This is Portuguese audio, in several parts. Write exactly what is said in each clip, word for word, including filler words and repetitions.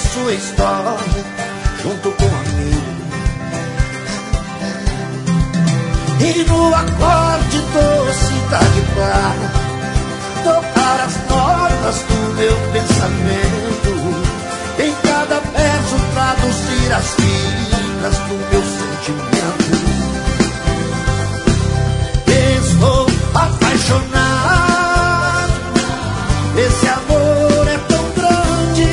sua história junto com a minha. E no acorde doce da guitarra tocar as notas do meu pensamento, em cada verso traduzir as fibras do meu sentimento. Estou apaixonado, esse amor é tão grande.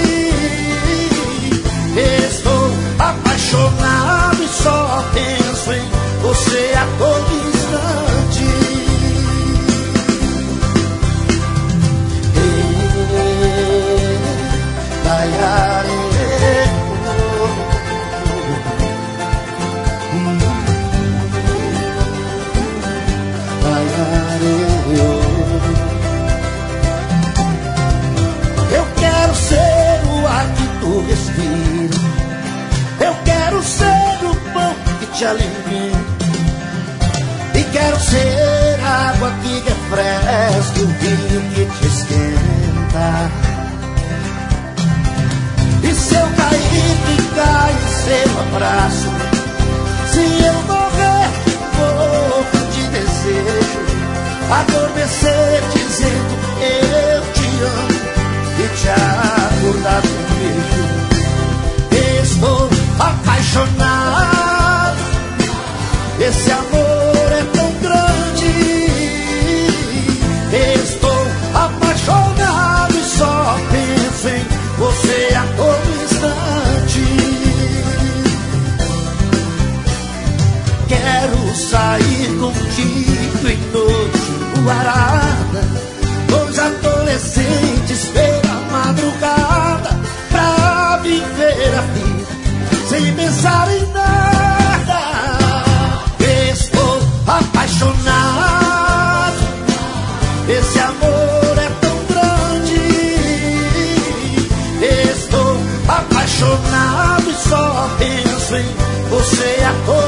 Estou apaixonado e só penso em você a todo instante. Eu quero ser o ar que tu respira, eu quero ser o pão que te alimenta, e quero ser a água que refresca e o vinho que te esquenta. E se eu cair, ficar em seu abraço, se eu morrer de pouco de desejo, adormecer dizendo eu te amo e te acordar com um beijo. Estou apaixonado, esse amor é tão grande. Estou apaixonado e só penso em você a todo instante. Quero sair contigo em noite luarada, os adolescentes pela madrugada, pra viver a vida sem pensar em nada. Estou apaixonado, esse amor é tão grande. Estou apaixonado e só penso em você a todo